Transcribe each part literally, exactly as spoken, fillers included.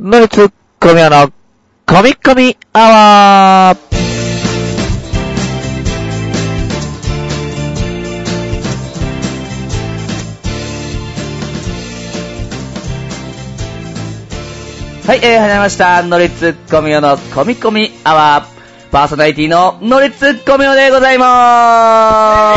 ノリツコミオのコミコミアワー。はい、えー、始まりました。ノリツコミオのコミコミアワー。パーソナリティのノリツコミオでございま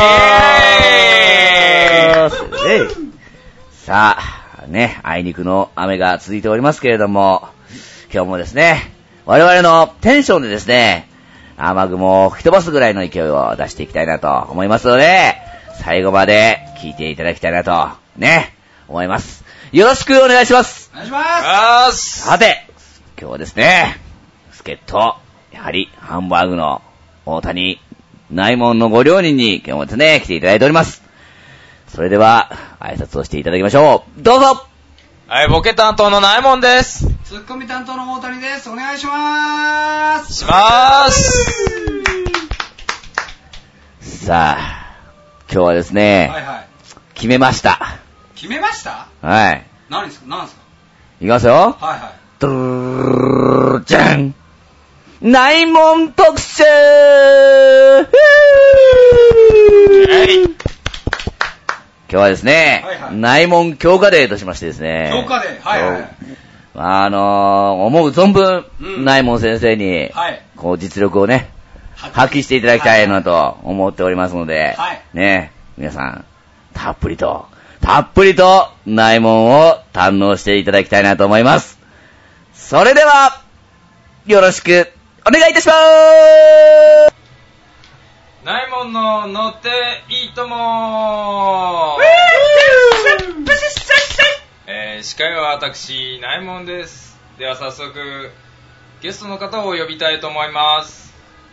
ーす。えー、さあ、ね、あいにくの雨が続いておりますけれども、今日もですね、我々のテンションでですね、雨雲を吹き飛ばすぐらいの勢いを出していきたいなと思いますので、最後まで聞いていただきたいなと、ね、思います。よろしくお願いします。 お願いします。 さて、今日はですね、助っ人、やはりハンバーグの大谷内門のご両人に今日もですね、来ていただいております。それでは、挨拶をしていただきましょう。どうぞ。 はい、ボケ担当の内門です。 ツッコミ担当の大谷です。お願いしまーす。 しまーす。 さあ、今日はですね、 はいはい。 決めました。 決めました？ はい。 何ですか何ですか？ いきますよ。 はいはい。 ドゥルーじゃん。内門特集。はい。今日はですね、 はいはい、 内門強化デーとしましてですね。 強化デー、はいはい。 あのー、思う存分、うん、内門先生に、 はい、 こう実力をね、発揮していただきたいなと思っておりますので、 はい、 ね、皆さん、たっぷりと、たっぷりと内門を堪能していただきたいなと思います。それでは、よろしくお願いいたしまーす。 内門の乗っていいともー。えー、司会は私、内門です。では早速、ゲストの方を呼びたいと思います。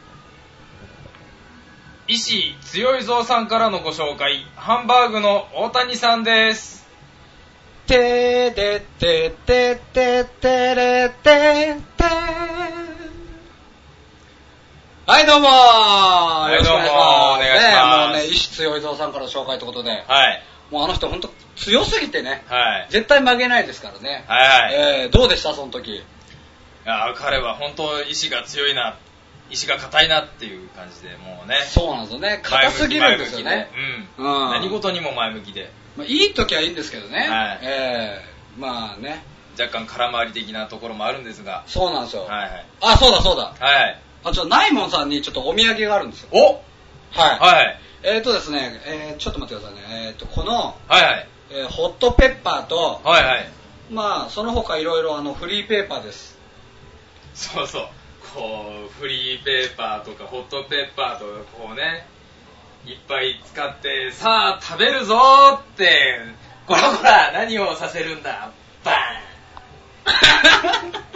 石強いぞさんからのご紹介、ハンバーグの大谷さんです。 てーでててててれててはい、どうもー。 はい、どうもー。お願いします。 ね、もうね、石強いぞさんから紹介ということで。 はい。 もうあの人ほんと強すぎてね。 はい。 絶対負けないですからね。 はいはい。 えー、どうでしたその時？ いや、彼は本当意志が強いな、意志が硬いなっていう感じで、もうね。 そうなんですよね。硬すぎるんですよね。 うん。うん。何事にも前向きで。 まあ、いい時はいいんですけどね。 はい。 えー、まあね。 若干空回り的なところもあるんですが。 そうなんですよ。 はいはい。 あ、そうだそうだ。 はい。 あ、ちょっとナイモンさんにちょっとお土産があるんですよ。 おはい。 はい。 えーとですね、えー、ちょっと待ってくださいね。えーと、この、 はいはい。 えー、ホットペッパーと、 はいはい。 まあ、その他いろいろあの、フリーペーパーです。 そうそう。こう、フリーペーパーとかホットペッパーとかこうね、いっぱい使って、さあ食べるぞーって、こらこら何をさせるんだバーン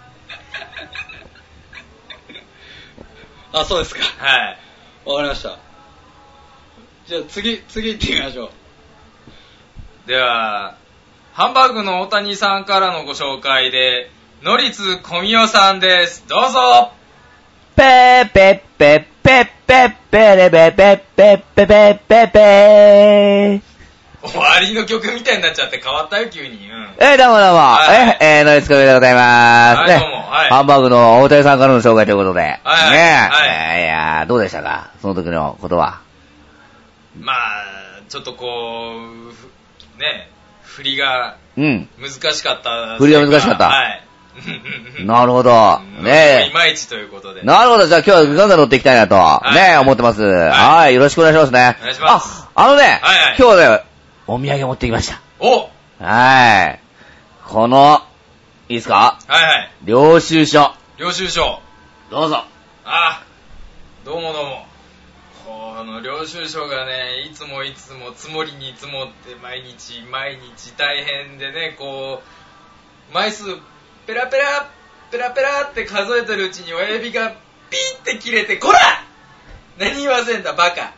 あ、そうですか。 はい。 わかりました。じゃあ次、次行ってみましょう。 では、ハンバーグの大谷さんからのご紹介で、ノリツコミオさんです。どうぞ。 ペーペッペッペッペッペレペッペッペッペッペッペッペー。 終わりの曲みたいになっちゃって変わったよ、急に。うん。 えー、どうもどうも。 はい、 えー、えー、ノリツコミオでございます。 はい、 ね、 どうも。はい。 ハンバーグの大谷さんからの紹介ということで。はい、 はい。 ねえ。 はい。 えー、いやー、どうでしたかその時のことは。 まあ、ちょっとこう、ね、振りが、うん。難しかった。 振りが難しかった。 はい。 なるほど。ねえ。 いまいちということで。 なるほど。じゃあ今日はガンガン乗っていきたいなと、はい、ねえ、思ってます。はい、はい。よろしくお願いしますね。 お願いします。 あ、あのね、 はいはい、 今日ね、お土産持ってきました。 おはい。この、いいですか？ はいはい。 領収書。 領収書。 どうぞ。 あ、どうもどうも。この領収書がね、いつもいつも積もりに積もって毎日毎日大変でね、こう、枚数ペラペラペラペラって数えてるうちに親指がピーって切れて、こら何言わせんだバカ。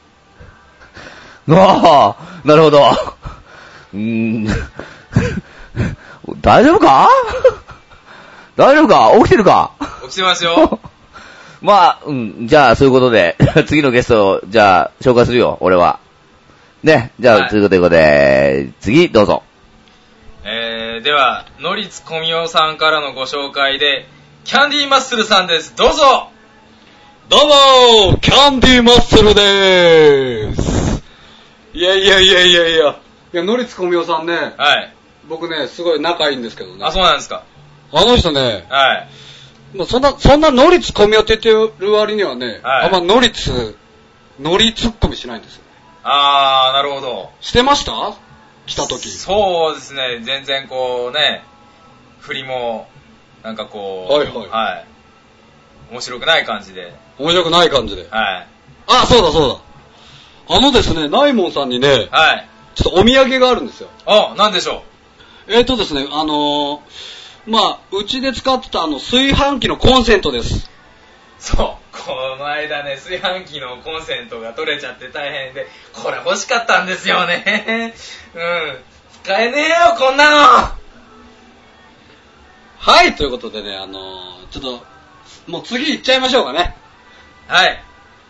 ああ、なるほど。うーん大丈夫か大丈夫か起きてるか起きてますよ。 まあ、うん、じゃあ、そういうことで、次のゲストを、じゃあ、紹介するよ、俺は。ね、じゃあ、はい、ということで、次、どうぞ。 ええー、では、のりつこみおさんからのご紹介で、キャンディーマッスルさんです。どうぞ。 どうも、キャンディーマッスルでーす。いやいやいやいやいや。いや、のりつこみおさんね。 はい。 僕ね、すごい仲いいんですけどね。 あ、そうなんですか。 あの人ね。 はい。 もうそんな、そんなのりつこみおって言ってる割にはね、はい、あんまのりつ、のりツッコミしないんですよ。 あー、なるほど。 してました？来た時。 そうですね、全然こうね、振りも、なんかこう、 はいはい。 はい。面白くない感じで。 面白くない感じで。 はい。 あ、そうだそうだ。あのですね、ナイモンさんにね、 はい。 ちょっとお土産があるんですよ。 あ、なんでしょう。えーとですね、あのー、まあ、うちで使ってたあの、炊飯器のコンセントです。 そう。この間ね、炊飯器のコンセントが取れちゃって大変で、これ欲しかったんですよね。うん。使えねえよ、こんなの。 はい、ということでね、あのー、ちょっと、もう次行っちゃいましょうかね。 はい。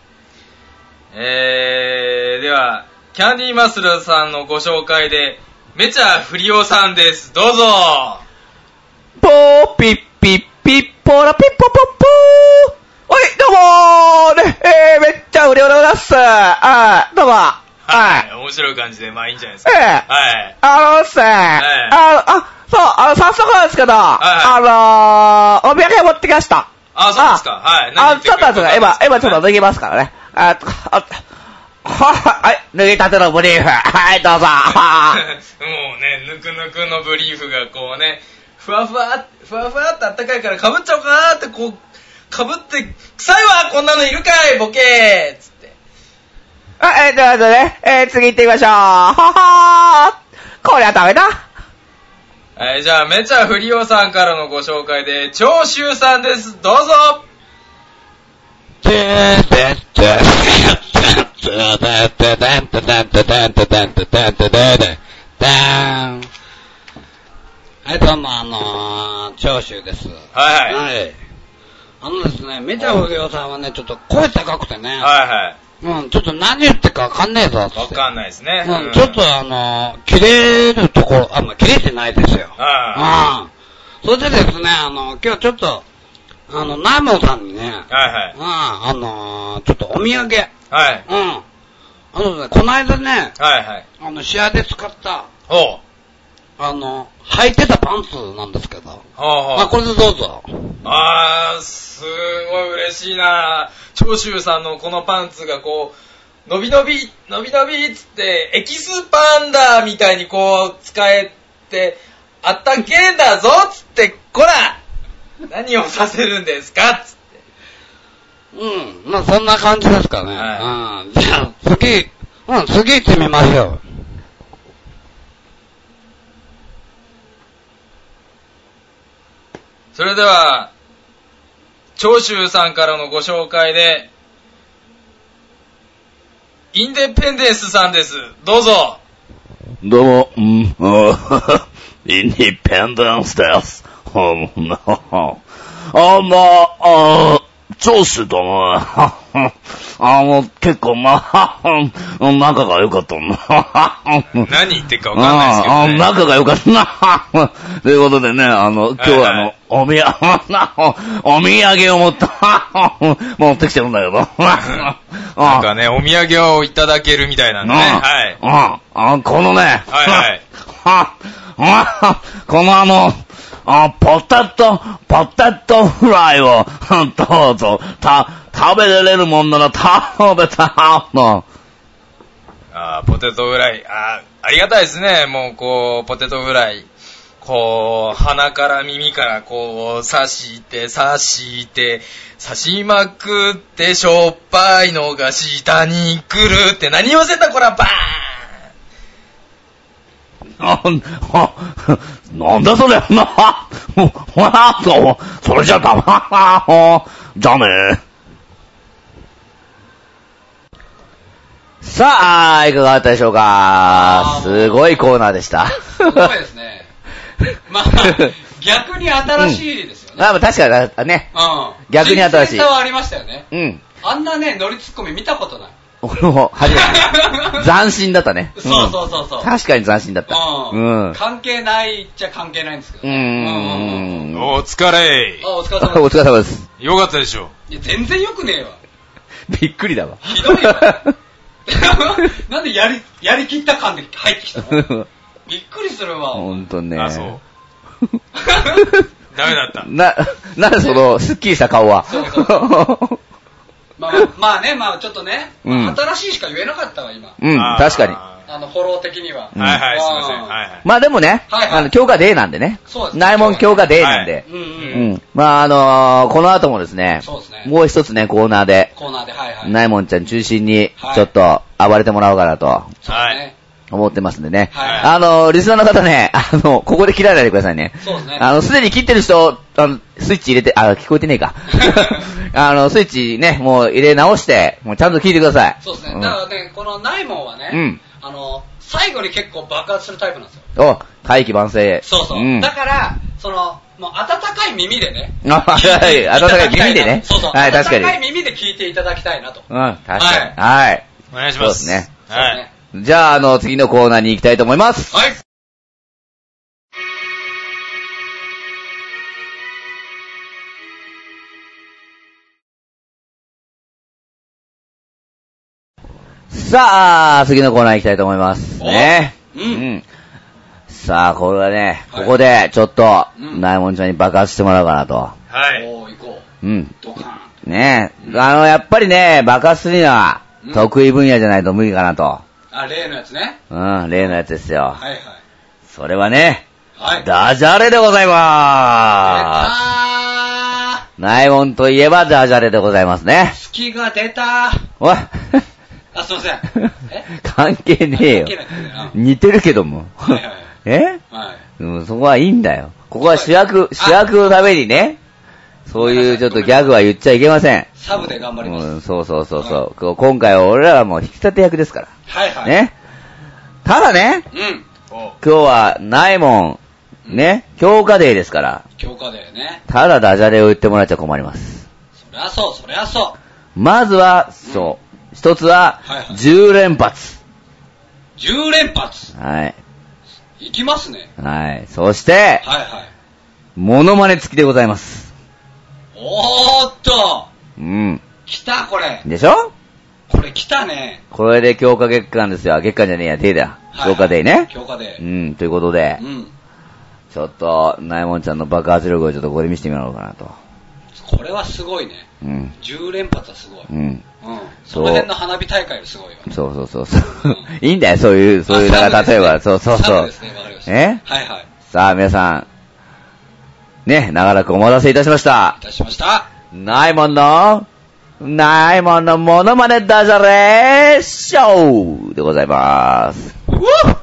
えー、では、キャンディーマッスルさんのご紹介で、めちゃフリオさんです。どうぞ。 ポーピッピッピッポラピッポポッポー。おい、どうもーね、えー、めっちゃフリオでございます。あー、どうも。 はい。面白い感じで、まあいいんじゃないですか。 えー、 はい。 あのですね、はい、あ、あ、そう、あの、早速なんですけど、はいはい、あのー、お土産持ってきました。 あ、そうですか。はい。 あ、ちょっと待ってください。今、今ちょっと脱ぎますからね。あ、あ、はい、脱ぎたてのブリーフ。はい、どうぞ。 もうね、ぬくぬくのブリーフがこうね、ふわふわ、ふわふわってあったかいから被っちゃおうかなーってこう、被って、臭いわこんなのいるかいボケーつって。 あ、えー、ということでね、えー、次行ってみましょう。ははー。こりゃダメだ。 はい、じゃあ、めちゃフリオさんからのご紹介で、長州さんです。どうぞ。 てーてーてーてーてーてーてーてーてーてーてーてーてーてーてーーん。はい、どうも、あのー、長州です。 はいはい。 はい。あのですね、めちゃフリオさんはね、ちょっと声高くてね。 はいはい。 うん、ちょっと何言ってかわかんねえぞって。 わかんないですね。 うん、ちょっとあのー、切れるところ、あ、まあ、切れてないですよ。 ああ。うん。それでですね、あの、今日ちょっと、あの、ナイモンさんにね、 はいはい。 うん、あのー、ちょっとお土産。はい。うん。あのね、この間ね、 はいはい。 あの、試合で使った、 おう。 あの、履いてたパンツなんですけど。はあはあ、まあ、これでどうぞ。 あー、すごい嬉しいな。長州さんのこのパンツがこう、伸び伸び、伸び伸びっつって、エキスパンダーみたいにこう、使えて、あったけえんだぞっつって、こら何をさせるんですかっつって。 うん、まあそんな感じですかね。はい、うん。じゃあ、次、うん、次行ってみましょう。 それでは、長州さんからのご紹介で、インデペンデンスさんです。どうぞ。 どうも、うん、インデペンデンスです。あ、まあ、あ、長州とも、あの、結構、まあ、仲が良かったな。 何言ってるか分かんないですけどね。 仲が良かったな。ということでね、あの、今日はあの、おみや、お土産を持った、持ってきてるんだけど。 なんかね、お土産をいただけるみたいなんでね。 はい。あ、このね、 はいはい。 このあの、あ、ポテト、ポテトフライを、どうぞ、た、食べれるもんなら食べたの。 あ、ポテトフライ、あ、ありがたいですね。もう、こう、ポテトフライ。こう、鼻から耳からこう、刺して、刺して、刺しまくって、しょっぱいのが下に来るって何言わせたこら、バーンあ、あ、なんだそれ、な、ほら、そう、それじゃダメ、じゃあね。 さあ、いかがだったでしょうか。すごいコーナーでした。 すごいですね。まあ、逆に新しいですよね。 うん、あ、確かにね。 うん。 逆に新しい。 新鮮さはありましたよね。 うん。 あんなね、ノリツッコミ見たことない。 俺も初めて。斬新だったね。 そうそうそうそう。 確かに斬新だった。 うん。 うん。 関係ないっちゃ関係ないんですけど。 うーん。 お疲れあ、お疲れ様です。 お疲れ様です。 よかったでしょ。 いや、全然よくねえわ。 びっくりだわ。 ひどいわ。なんでやり、やりきった感で入ってきたの？びっくりするわ。 ほんとね。 あ、そう。ダメだった。 な、なんでその、スッキリした顔は。 そうそうそうまあ、まあね、まあちょっとね、 うん、 まあ、新しいしか言えなかったわ、今。 うん、確かに。 あの、フォロー的には。 うん、 はいはい、すいません。はいはい。 まあでもね、 はいはい、 あの、強化デーなんでね。 そうです。 内門強化デーなんで。 はい、うんうん。 うん。まああのー、この後もですね、 そうですね。 もう一つね、コーナーで、 コーナーで、はいはい。 内門ちゃん中心に、ちょっと、暴れてもらおうかなと。 はい。ね。 思ってますんでね。 はい。 あの、リスナーの方ね、あの、ここで切らないでくださいね。 そうですね。 あの、すでに切ってる人、あの、スイッチ入れて、あ、聞こえてねえか。あの、スイッチね、もう入れ直して、もうちゃんと聞いてください。 そうですね。うん、だからね、この内門はね、 うん。 あの、最後に結構爆発するタイプなんですよ。 お、大器晩成。 そうそう。うん、だから、その、もう温かい耳でね。 あ、はい、温かい耳でね。 そうそう。はい、確かに。温かい耳で聞いていただきたいなと。 うん、確かに。はい。 お願いします。 そうですね。 はい。 じゃあ、あの、次のコーナーに行きたいと思います。 はい。 さあ、次のコーナー行きたいと思います。ね。 うん。うん。 さあ、これはね、はい、ここで、ちょっと、ナイモンちゃんに爆発してもらおうかなと。 はい。 おー、行こう。うん。 ドカン。 ねえ、あの、やっぱりね、爆発するには、得意分野じゃないと無理かなと。 あ、例のやつね。 うん、例のやつですよ。 はいはい。 それはね、 はい。 ダジャレでございまーす。ナイモンといえばダジャレでございますね。 好きが出たー。 おい。 あ、すいません。え関係ねえよ。似てるけども。 はいはい。 えはい。 うん、そこはいいんだよ。ここは主役、主役のためにね、そういうちょっとギャグは言っちゃいけません。 サブで頑張ります。 うん、そうそうそうそう、はい、今回は俺らはもう引き立て役ですから。 はいはい。 ね。ただね、 うん。 今日はナイモン、ね、強化デーですから。 強化デーね。 ただダジャレを言ってもらっちゃ困ります。 そりゃそう、そりゃそう。 まずは、そう。一つは、じゅう連発。 じゅう連発。 はい。 いきますね。 はい。そして、 はいはい。 モノマネ付きでございます。 おーっと。 うん。 来た、これ。 でしょ？ これ来たね。 これで強化月間ですよ。月間じゃねえや、デーだ。強化デーね。 強化デー。 うん、ということで。 うん。 ちょっと、ナイモンちゃんの爆発力をちょっとここで見せてみようかなと。 これはすごいね。 うん。 じゅう連発はすごい。 うん。うん。 その辺の花火大会よりすごいわ。 そうそうそうそう。うん、いいんだよ、そういう、そういう、だから例えば、そうそうそう。 ですね、わかりました。 えはいはい。 さあ、皆さん。ね、長らくお待たせいたしました。 いたしました。 ナイモンの、ナイモンのモノマネダジャレショーでございます。 うわっ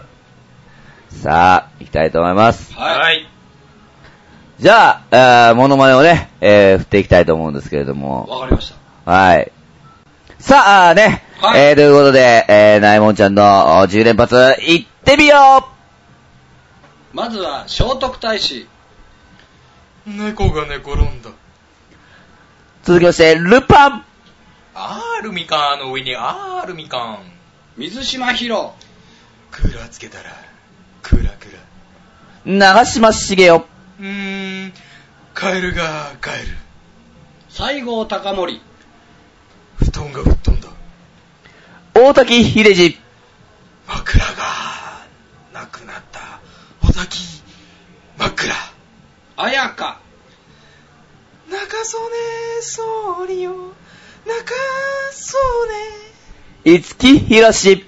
さあ、行きたいと思います。 はい。 じゃあ、えー、モノマネをね、えー、振っていきたいと思うんですけれども。 わかりました。 はい。さあ、ね、はい、えー、ということで、えー、ナイモンちゃんのじゅう連発、いってみようまずは、聖徳太子。 猫が寝転んだ。 続きまして、ルパン。 あーるみかんの上にあーるみかん。 水島ヒロ。 クーラーつけたら、クーラークーラー。長嶋茂雄。 うーん、カエルがカエル。 西郷隆盛。 布団が吹っ飛んだ。 大滝秀治。 枕がなくなった。大滝枕。 綾香。 中曽根総理よ、中曽根。五木ひろし。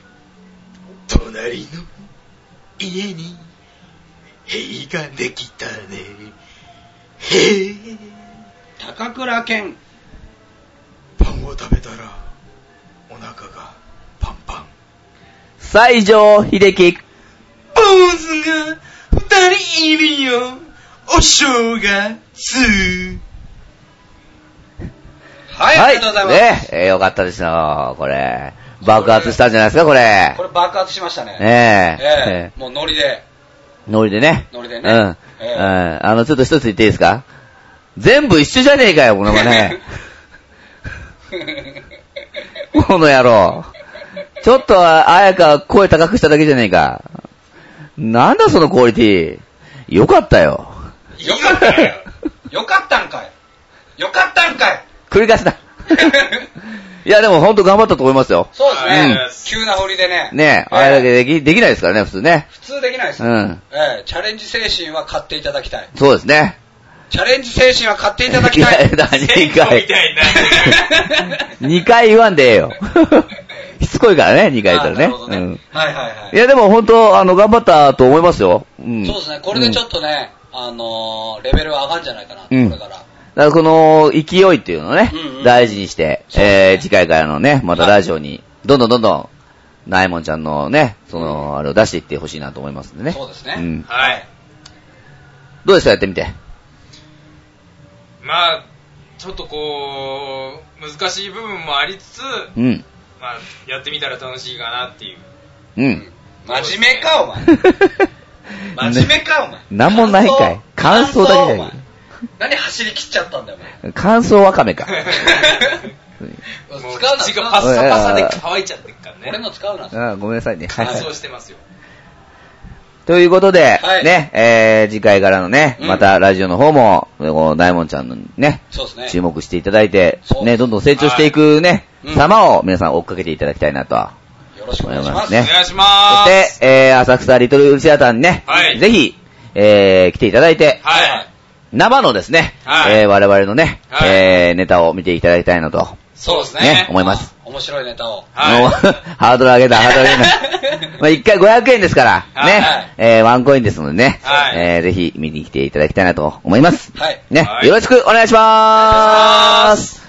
隣の家に塀ができたね。へぇ。 高倉健。 パンを食べたらお腹がパンパン。 西城秀樹。 坊主が二人いるよ、お正月。 はい、はい、ありがとうございます。 ね、えー、よかったですよ、これ。爆発したんじゃないですか、これ。 これ爆発しましたね。 ねえ。 ええー、もうノリで。 ノリでね。 ノリでね。 うん。えー、うん。あの、ちょっと一つ言っていいですか？全部一緒じゃねえかよ、このまね。 この野郎。ちょっと、あやか声高くしただけじゃねえか。なんだそのクオリティ。よかったよ。 よかったよ。よかったんかい。よかったんかい。 繰り返しだ。いや、でもほんと頑張ったと思いますよ。 そうですね。 うん急な振りでね。 ねえ、あれだけでき、できないですからね、普通ね。 普通できないです。 うんええ、チャレンジ精神は買っていただきたい。 そうですね。 チャレンジ精神は買っていただきたい。 いやだ、に生徒かい。 みたいになってる。 にかい言わんでええよ。しつこいからね、にかい言ったらね。 あなるほどねうん。 はいはいはい。 いや、でも本当、あの、頑張ったと思いますよ。うん。 そうですね。これでちょっとね、あのー、レベルは上がるんじゃないかな。 うんこれから。 だからこの勢いっていうのをね、 うんうん大事にして、 そうですねえー、次回からのね、またラジオに、どんどんどんどん、ナイモンちゃんのね、その、あれを出していってほしいなと思いますんでね。 そうですね。 ん。 はい。 どうですか、やってみて。 まあ、ちょっとこう、難しい部分もありつつ、 うん。 まあ、やってみたら楽しいかなっていう。 うん。 真面目か、お前。真面目か、お前。 なんもないかい。感想だけじゃいいお前。何走り切っちゃったんだよ、お前。 感想わかめか。 もう使うな、 口がパッサパサで乾いちゃってるからね。 俺の使うな。 あごめんなさいね。はい乾燥してますよ。 ということで、 はいね、えー、次回からのね、 うんまたラジオの方も、この大門ちゃんのね、 そうですね。 注目していただいてそう、 ね、どんどん成長していくね、 はい様を皆さん追っかけていただきたいなと。 よろしくお願いします。 ねお願いしそましす。 て、えー、浅草リトルシアターにね、 はいぜひ、えー、来ていただいて、 はい。 生のですね、 はいえー、我々のね、 はいえー、ネタを見ていただきたいなと、 そうですね。 ね、思います。 面白いネタを。 はいもうハードル上げた、ハードル上げた。まあ、一回ごひゃくえんですから、 はいね、えー、ワンコインですのでね、 はいえー、ぜひ見に来ていただきたいなと思います。 はい。 ね、 はいよろしくお願いしまーす。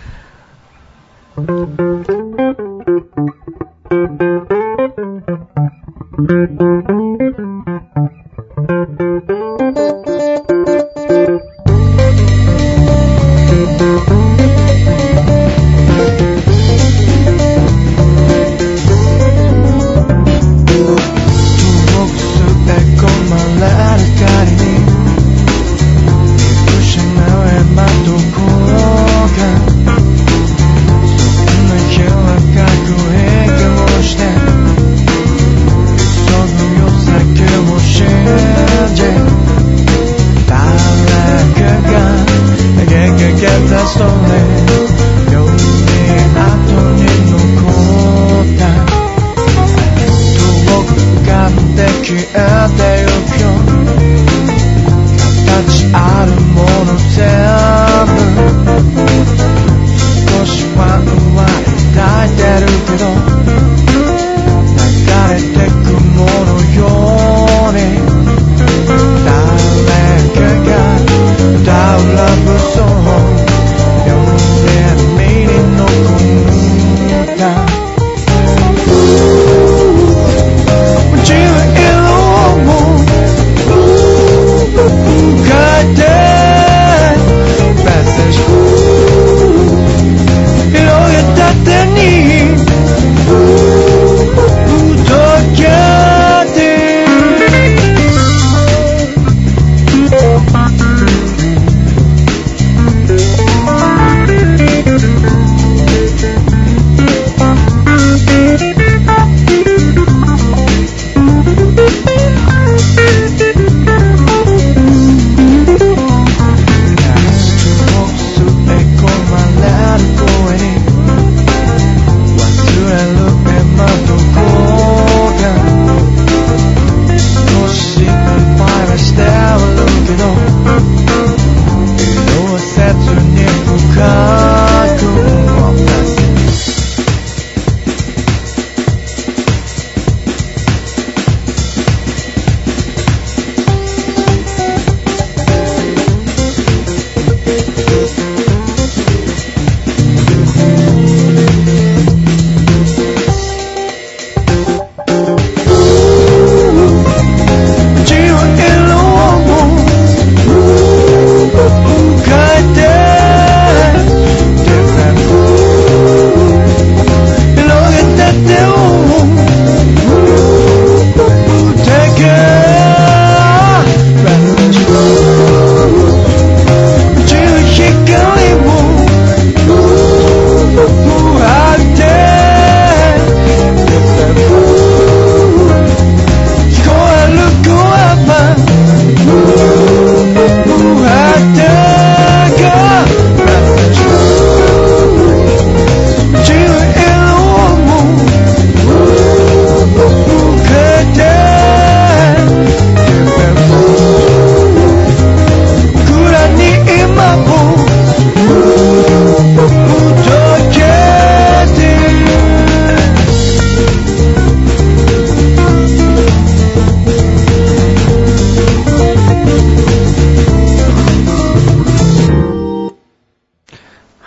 誰かが歌うラブソング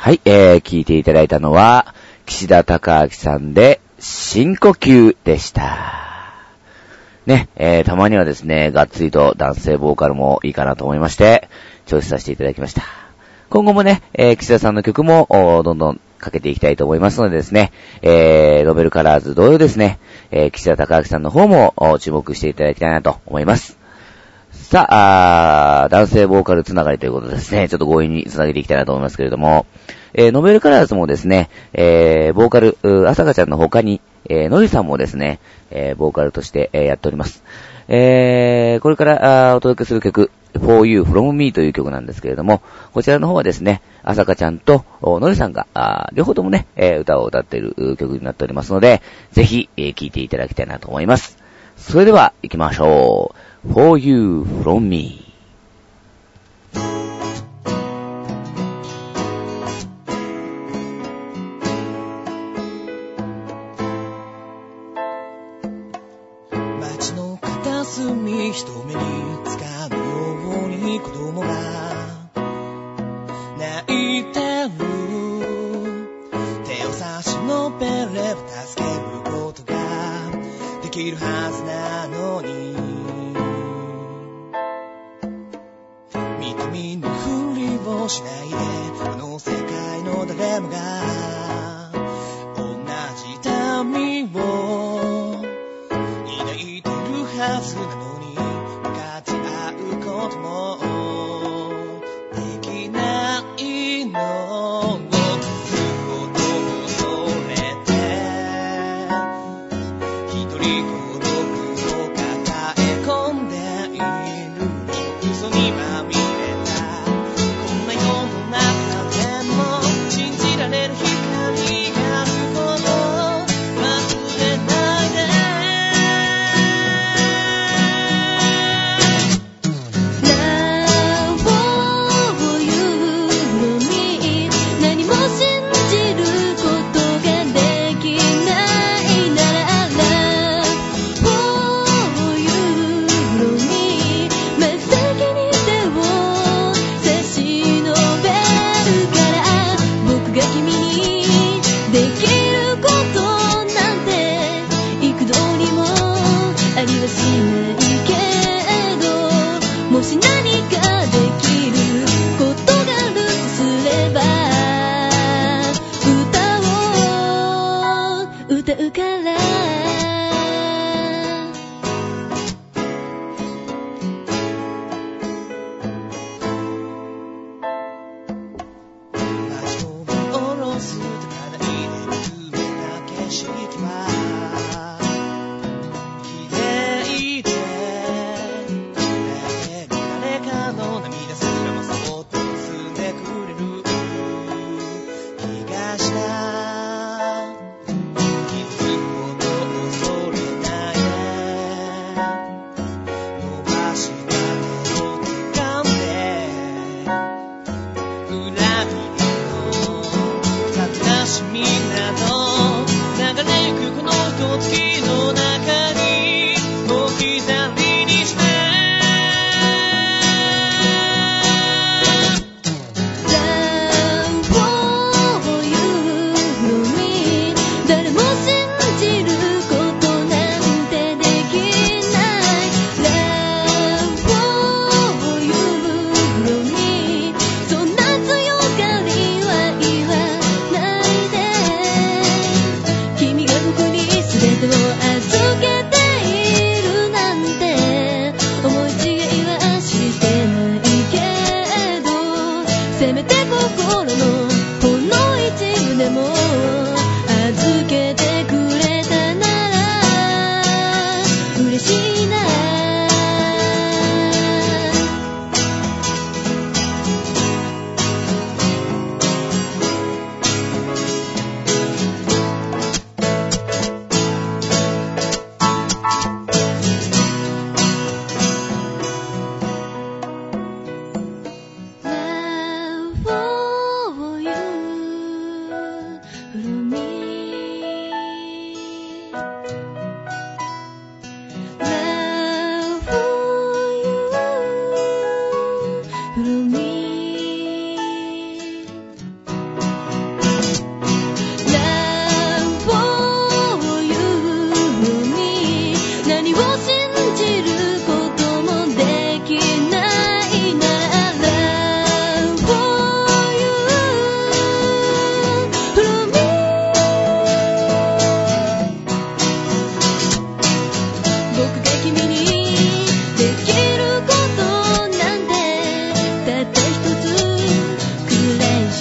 はい、えー、聞いていただいたのは、岸田孝明さんで、深呼吸でした。ね、えー、たまにはですね、がっつりと男性ボーカルもいいかなと思いまして、チョイスさせていただきました。今後もね、えー、岸田さんの曲も、どんどんかけていきたいと思いますのでですね、えー、ノベルカラーズ同様ですね、えー、岸田孝明さんの方も注目していただきたいなと思います。さあ、あ男性ボーカルつながりということですね、ちょっと強引につなげていきたいなと思いますけれども、えー、ノベルカラーズもですね、えー、ボーカル、あさかちゃんの他に、えー、のりさんもですね、えー、ボーカルとして、えー、やっております。えー、これからあお届けする曲、For You From Me という曲なんですけれども、こちらの方はですね、あさかちゃんとのりさんが、あ両方ともね、えー、歌を歌っている曲になっておりますので、ぜひ、えー、聴いていただきたいなと思います。それでは、行きましょう。For You From Me。 街の片隅人目につかぬように子供が泣いてる、手を差し伸べれば助けることができるはずなのに、見て見ぬふりをしないで、この世界の誰もが同じ痛みを抱いてるはずなのに、分かち合うこともできないの。ずっと恐れて一人孤独を抱え込んでいる、嘘にまみれたこんな世の中でも信じられる光があること忘れないで。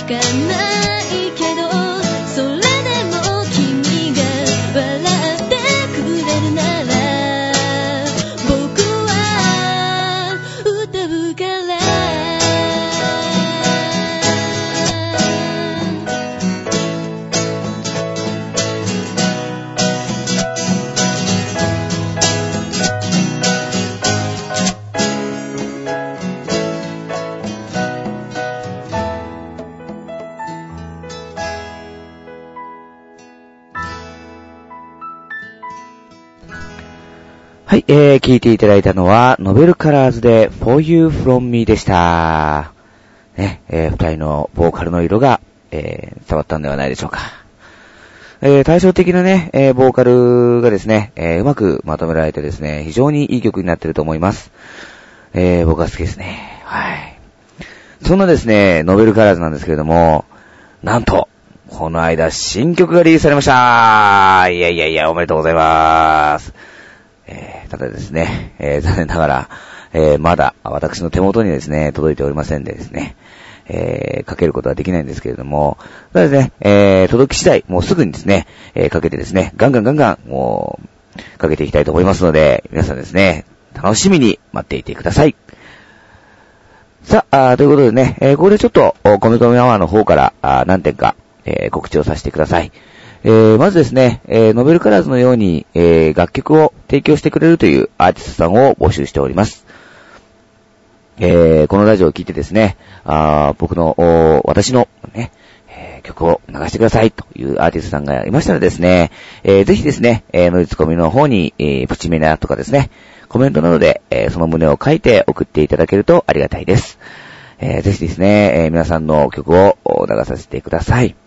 かないけど、それでも君が笑ってくれるなら僕は歌うから。 はい、えー、聞いていただいたのは、ノベルカラーズで For You From Me でした。ね、えー、二人のボーカルの色が、えー、伝わったんではないでしょうか。えー、対照的なね、えー、ボーカルがですね、えー、うまくまとめられてですね、非常にいい曲になっていると思います。えー、僕は好きですね。はい。そんなですね、ノベルカラーズなんですけれども、なんと、この間新曲がリリースされました。いやいやいや、おめでとうございます。えー、ただですね、えー、残念ながら、えー、まだ私の手元にですね、届いておりませんでですね、えー、かけることはできないんですけれども、ただですね、えー、届き次第、もうすぐにですね、えー、かけてですね、ガンガンガンガン、もう、かけていきたいと思いますので、皆さんですね、楽しみに待っていてください。さあ、あということでね、えー、ここでちょっと、コミコミアワーの方から、あ何点か、えー、告知をさせてください。えー、まずですね、えー、ノベルカラーズのように、えー、楽曲を提供してくれるというアーティストさんを募集しております。えー、このラジオを聞いてですね、あ僕の、私の、ね、えー、曲を流してくださいというアーティストさんがいましたらですね、えー、ぜひですね、えー、のりつこみの方に、えー、プチメナとかですね、コメントなどで、えー、その旨を書いて送っていただけるとありがたいです。えー、ぜひですね、えー、皆さんの曲を流させてください。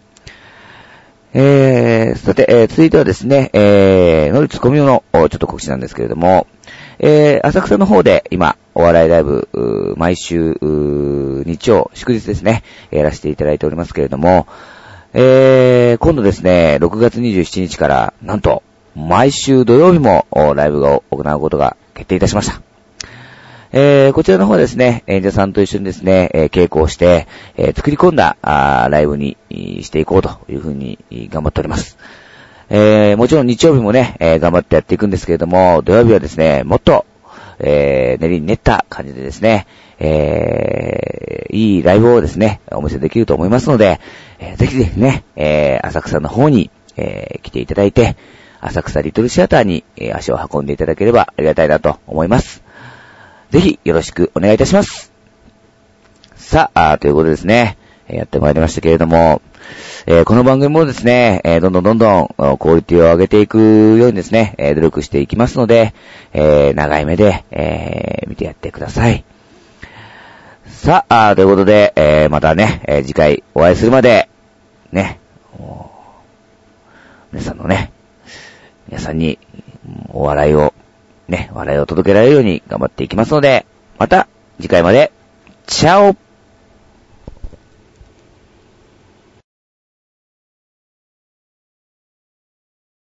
えー、さて、えー、続いてはですね、えー、のりつこみのちょっと告知なんですけれども、えー、浅草の方で今、お笑いライブ、毎週、日曜、祝日ですね、やらせていただいておりますけれども、えー、今度ですね、ろくがつにじゅうしちにちから、なんと、毎週土曜日もライブを行うことが決定いたしました。えー、こちらの方はですね、演者さんと一緒にですね、えー、稽古をして、えー、作り込んだあライブにしていこうというふうに頑張っております。えー、もちろん日曜日もね、えー、頑張ってやっていくんですけれども、土曜日はですね、もっと、えー、練りに練った感じでですね、えー、いいライブをですね、お見せできると思いますので、えー、ぜひですね、えー、浅草の方に、えー、来ていただいて、浅草リトルシアターに、えー、足を運んでいただければありがたいなと思います。ぜひよろしくお願いいたします。さあ、あということですね、やってまいりましたけれども、えー、この番組もですね、えー、どんどんどんどんクオリティを上げていくようにですね、えー、努力していきますので、えー、長い目で、えー、見てやってください。さあ、あということで、えー、またね、えー、次回お会いするまで、ね、皆さんのね、皆さんにお笑いを、ね、笑いを届けられるように頑張っていきますので、また次回まで、チャオ